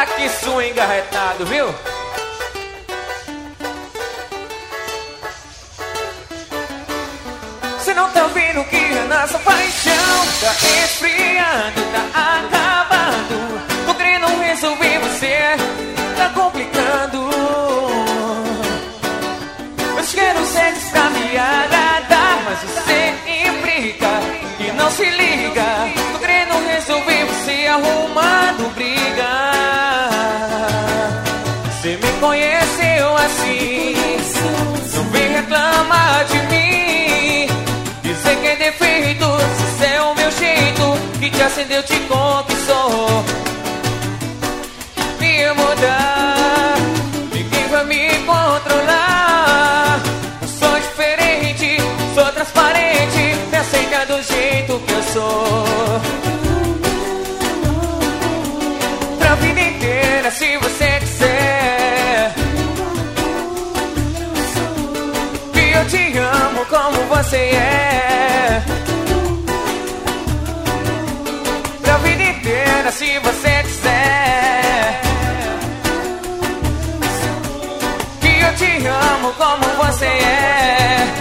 Olha que swing arretado, viu? Você não tá vendo que a nossa paixão tá esfriando, tá acabando. Tô querendo resolver você, tá complicando. Eu quero sexo pra me agradar, mas você implica e não se liga. Tô querendo resolver você arrumando briga. Você me conheceu assim, não vem reclamar de mim. Dizer que é defeito, se é o meu jeito que te acendeu, te conquistou. Me mudar, ninguém vai me controlar. Eu sou diferente, sou transparente, me aceita do jeito que eu sou. Pra vida inteira, se você quiser, que eu te amo como você é. Pra vida inteira, se você quiser, que eu te amo como você é.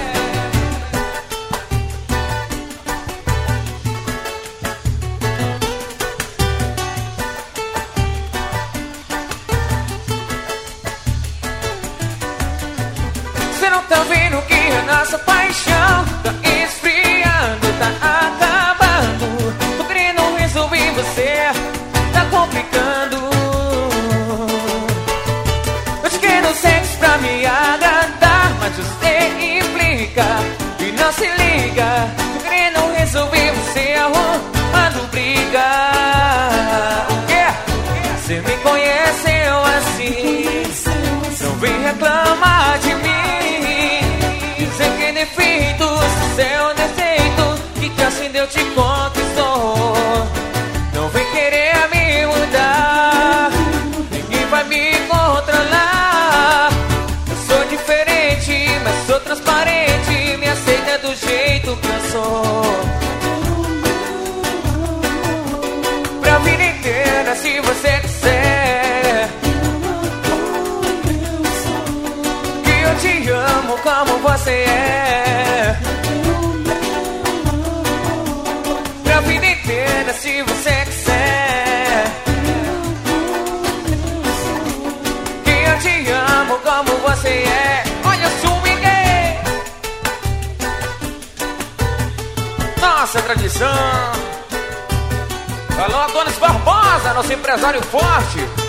Você não tá vendo que a nossa paixão tá esfriando, tá acabando. Tô querendo resolver você, tá complicando. Eu te quero sexo pra me agradar, mas você implica e não se liga. Tô querendo resolver você arrumando briga. O quê? Você me conheceu assim, não vem reclamar de mim. Dizer que é defeito, seu defeito que te acendeu, te conquistou. Não vem querer me mudar, ninguém vai me controlar. Eu sou diferente, mas sou transparente, me aceita do jeito que eu sou. Pra vida inteira, se você quiser, que eu te amo como você é. Pra vida inteira, se você quiser, que eu te amo como você é. Olha o swing, nossa tradição. Alô, Adonis Barbosa, nosso empresário forte.